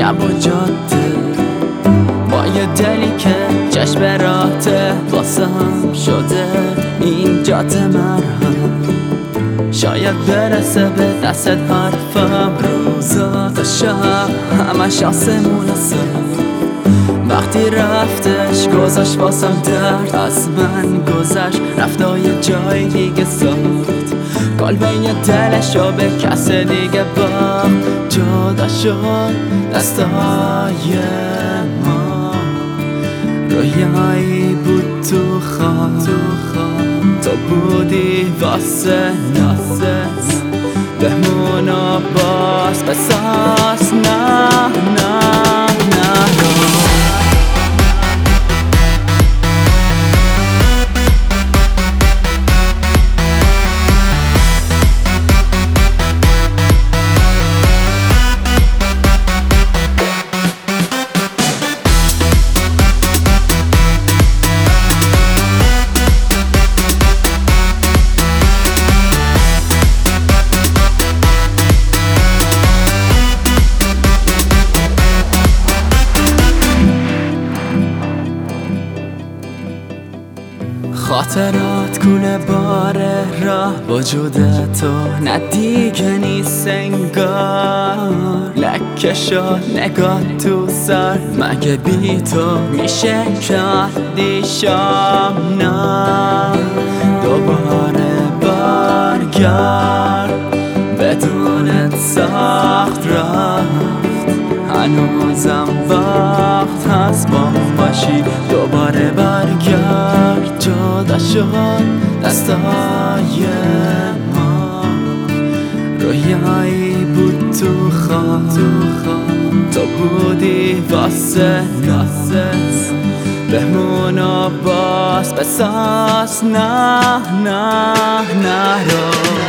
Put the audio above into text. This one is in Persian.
شب و جاده با یه دلی که چشم راته واسم شده این جاده مرهم شاید برسه به دست حرفم روزا تا شب همش آسمون وقتی رفتش گذاشت واسم درد از من گذشت رفت و یه جای دیگه ساخت قلبین دلش رو به کس دیگه با جدا شد دستای ما رویایی بود تو خواب تو بودی واسه ناسه بهمون و باز بساس نه نه نه خاطرات کوله باره راه وجود تو نه دیگه نیست انگار لکه شد نگاه تو سر مگه بی تو میشه کردی شام نه دوباره برگرد بدونت سخت رفت هنوزم وقت هست با باشی دوباره برگرد جدا شد دستای ما رویایی بود تو خواب تو بودی واسه ناسس بهمون و باز بساس نه نه نه رو